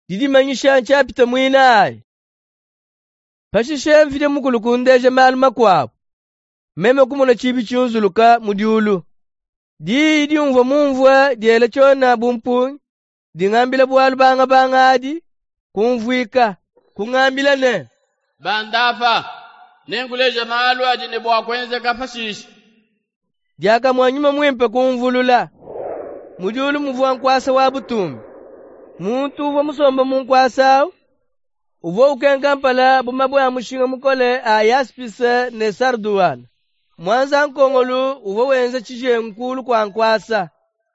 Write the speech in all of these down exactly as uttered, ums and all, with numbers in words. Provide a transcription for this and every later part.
didi manyisha nchapita mwinayi. Pashishe mvide mukulu kundeje malu makwabo. Meme kumuna chibi chunzuluka mudiulu. Di idi umva mumvwa diele chona bumpunyi. Di ngambila buwalu banga banga adi. Kumvwika. Kungambila ne. Bandafa. Nenguleje malu adi nebwa kwenze kapashishi. Diaka mwanyuma mwimpe kumvulula. Mudiulu mvwa nkwasa wabutumbi. Muntu uva musomba munkwasa. Uvo ukenkampala bumabu ya mushinga mukole a yaspisa ne sarduwana. Mwanza nkongolu uvo wenze chije nkulu kwa nkwasa.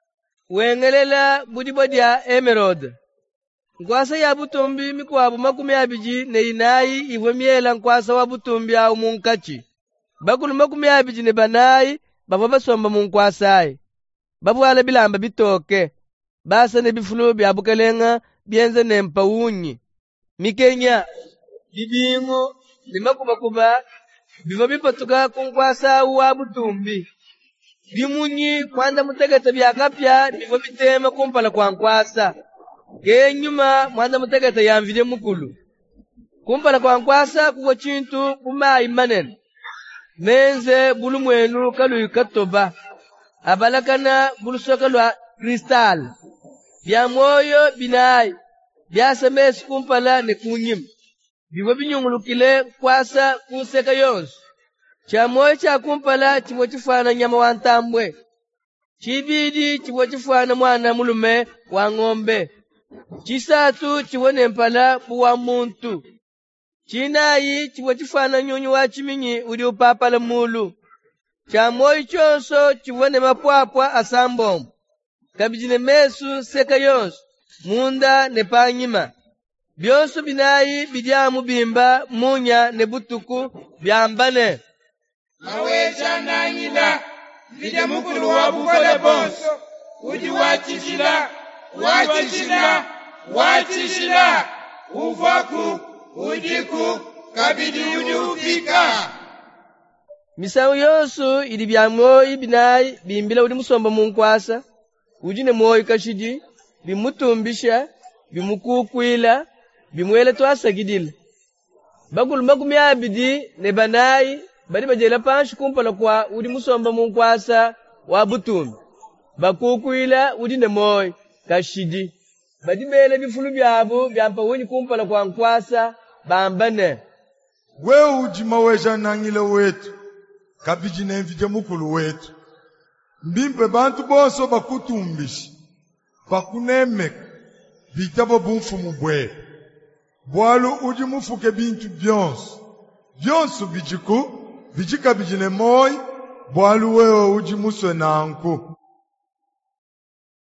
Wengelela budibodi ya emerald. Nkwasa ya butumbi mikwabu makumi abiji ne inayi ivo miela nkwasa wa butumbi ya umunkachi. Bakulu makumi abiji ne banayi baba basomba munkwasai. Babu wala bilamba bitoke. Basa ne bifulu bya bukelenga bienze ne mpawunyi. Mikenya bibingo limakubakuba biva bipatuka kunkwasa wa butumbi. Bimunyi kwanda mutegeta byakapya biva bitema kumpala kwa nkwasa. Kenyuma mwanda mutegeta yamvide mukulu. Kumpala kwa nkwasa kuwa chintu kumayi manene. Menze bulu mwenu kalu katoba. Abalakana bulu soka lwa kristal. Bya moyo binayi. Biasa mesi kumpala ne kunyim. Biwa binyungulukile kwasa kuseka yonsu. Cha moyo cha kumpala chivo chifana nyama wa ntambwe. Chibidi chivo chifana mwana mulume wa ng'ombe. Chisatu chivo nempala buwa muntu. Chinayi chivo chifana nyunyu wa chiminyi uli upapala mulu. Cha moyo chonso chivo ne mapwapwa asambombo. Kabijine mesu seka yonsu. Munda ne panyima. Byonso binayi bidyamu bimba munya ne butuku byambane. Maweja na nyina bidya mukulu wa bukole bonso. Udi wachishila, wachishila, wachishila. Uvaku, udiku, kabidi udi ufika. Misawu yonso ili byamoyi binayi bimbila udi musomba munkwasa. Udi ne moyi kashidi. Bimutumbisha, bimukukwila, bimwele twasagidila. Bakulu makumi abidi ne banayi bali bajela panshi kumpala kwa udi musomba munkwasa wa butumbi. Bakukwila udi ne moyi kashidi. Badi bele bifulu byabo byampa wuni kumpala kwa nkwasa bambane. We uji maweja nangile wetu kabiji ne mvide mukulu wetu. Mbimpe bantu bonso bakutumbisha. Bakunemeka bitabo bumfumu bwe bwalu udi mufuke bintu byonso byonso bijiku bijika bijine moyi bwalu wewe udi muswe nanku.